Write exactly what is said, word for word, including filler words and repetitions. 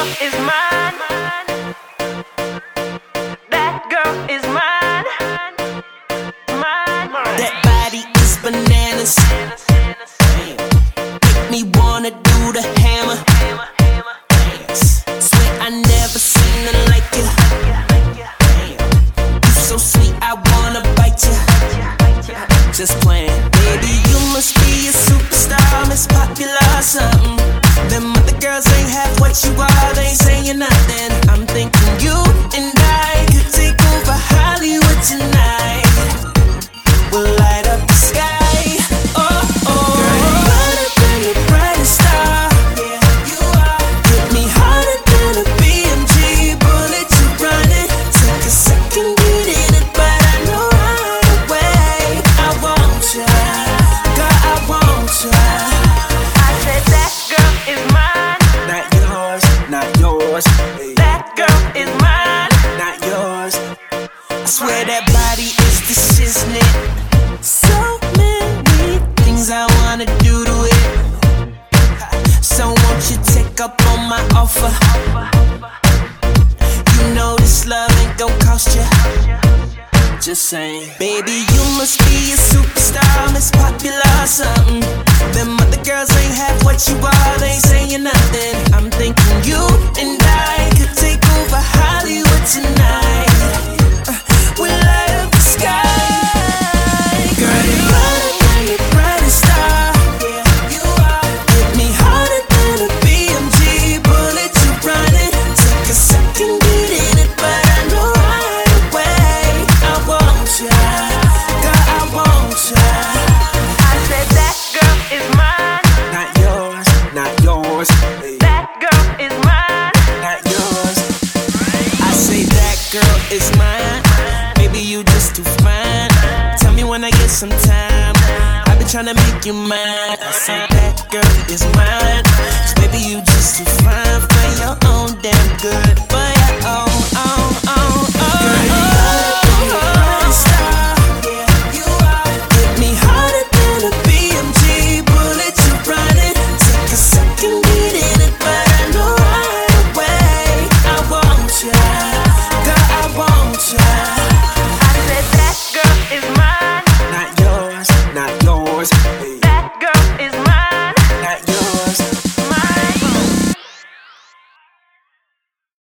girl is mine. That girl is mine. Mine. That body is bananas. Make me wanna do the hammer. Swear I never seen nothing like you. You so sweet, I wanna bite you. Just playing. Baby, you must be a superstar, Miss Popular or something. Them other girls ain't have what you are, they ain't saying nothing. I'm thinking you and I could take over Hollywood tonight. We'll light up the sky. Oh, oh. Girl, you're brighter than the brightest star. Yeah, you are. Hit me harder than a B M G bullet. You running. Take a second, get in it, but I know right away. I want ya, girl, I want ya. I said that girl is mine. Not yours, not yours. Hey. That girl is mine. Not yours. I swear that body is the shiznit. So many things I wanna do to it. So won't you take up on my offer? You know this love ain't gon' cost you. Just saying. Baby, you must be a superstar, Miss Popular or something. Them other girls ain't have what you are, they ain't saying nothing. I'm thinking you and I could take over Hollywood tonight. Uh, we'll light up the sky. Girl, you're brighter than the brightest star. Yeah, you are. Hit me harder than a B M G bullet. You running. Take a second, get in it, but I know right away. I want ya, girl, I want ya. I said that girl is mine. Not yours, not yours. Hey. That girl is mine. Not yours. I say that girl is mine. Maybe you just too fine. Tell me when I get some time. I've been trying to make you mine. I say that girl is mine. 'Cause baby, you just too fine for your own damn good.